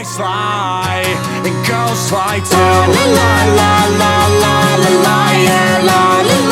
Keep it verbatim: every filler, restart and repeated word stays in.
boys fly and girls fly too. La la la la la la la, yeah, la la.